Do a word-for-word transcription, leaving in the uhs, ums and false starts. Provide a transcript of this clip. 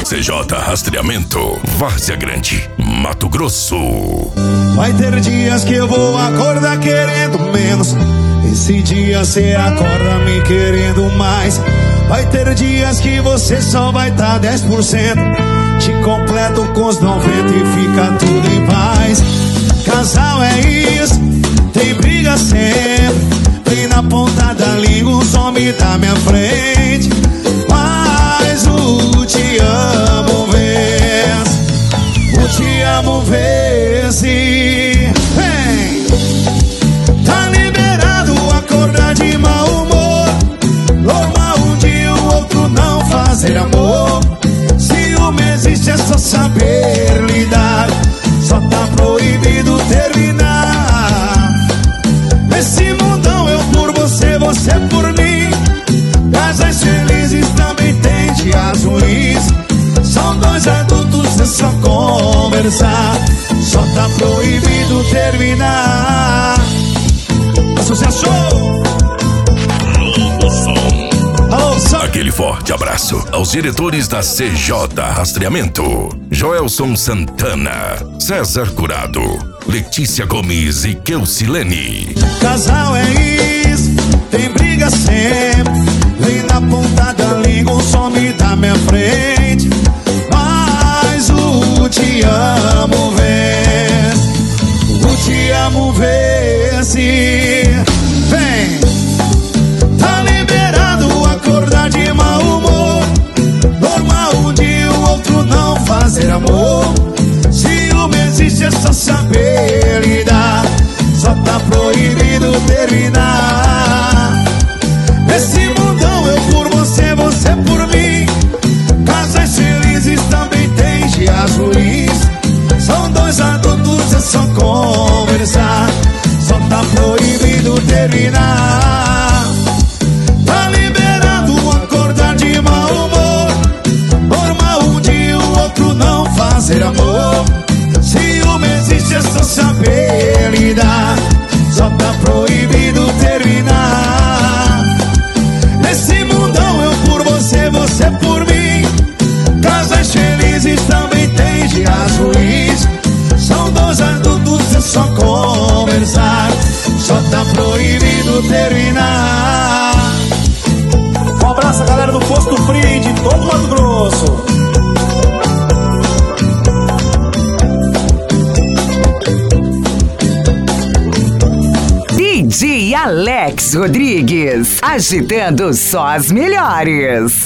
C J Rastreamento, Várzea Grande, Mato Grosso. Vai ter dias que eu vou acordar querendo menos, esse dia cê acorda me querendo mais. Vai ter dias que você só vai tá dez por cento, te completo com os noventa e fica tudo em paz. Casal é isso, tem briga sempre, vem na ponta da língua os homens da minha frente. Mas o te amo vence, o te amo vence. Vem, tá liberado acordar de mau humor, normal um dia o outro não fazer amor. Ciúme existe é só saber lidar, só tá proibido terminar. Nesse mundão eu por você, você por mim. Casais felizes também tem dias ruins, são dois adultos, é só conversar, só tá proibido terminar. Associação Alô, som. Aquele forte abraço aos diretores da C J Rastreamento: Joelson Santana, César Curado, Letícia Gomes e Keusilene. Casal é isso, tem briga sempre, vem na ponta da língua, some da minha frente. Mas o te amo vence, o te amo vence. Vem, tá liberado acordar de mau humor, normal um dia o outro não fazer amor. Ciúme existe é só saber lidar, só tá proibido terminar. Nesse mundão eu por você, você por mim. Casais felizes também tem dias ruins, são dois adultos, é só conversar, só tá proibido terminar. Tá liberado acordar de mau humor, normal um dia o outro não fazer amor. Ciúme existe é só saber lidar, só tá proibido terminar. Nesse mundão eu por você, você por mim. Casais felizes também tem dias ruins, são dois adultos, é só conversar, só tá proibido terminar. Um abraço a galera do Posto Free de todo Mato Grosso. D J Alex Rodrigues, agitando só as melhores.